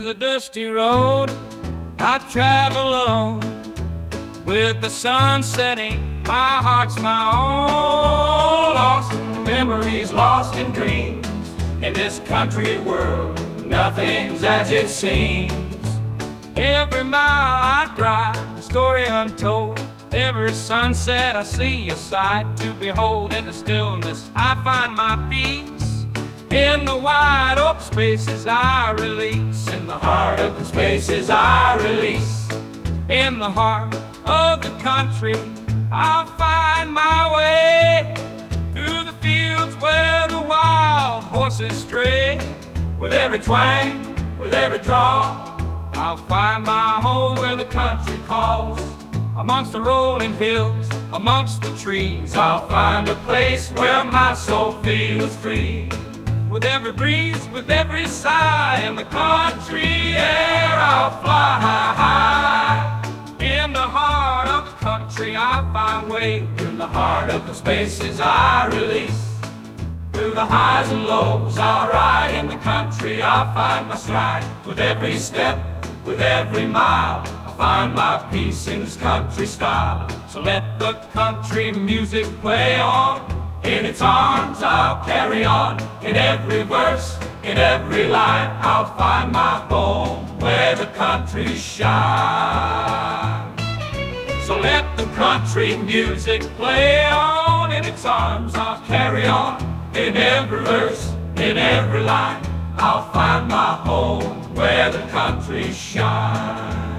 The dusty road I travel alone, with the sun setting, my heart's my own. Lost in memories, lost in dreams, in this country world, nothing's as it seems. Every mile I drive, a story untold. Every sunset I see a sight to behold. In the stillness I find my peace. In the wide open spaces I release. In the heart of the spaces I release. In the heart of the country I'll find my way. Through the fields where the wild horses stray. With every twang, with every draw, I'll find my home where the country calls. Amongst the rolling hills, amongst the trees, I'll find a place where my soul feels free. With every breeze, with every sigh, in the country air I'll fly high. In the heart of the country I find way. In the heart of the spaces I release. Through the highs and lows I'll ride. In the country I'll find my stride. With every step, with every mile, I find my peace in this country style. So let the country music play on. In its arms I'll carry on. In every verse, in every line, I'll find my home where the country shines. So let the country music play on. In its arms I'll carry on. In every verse, in every line, I'll find my home where the country shines.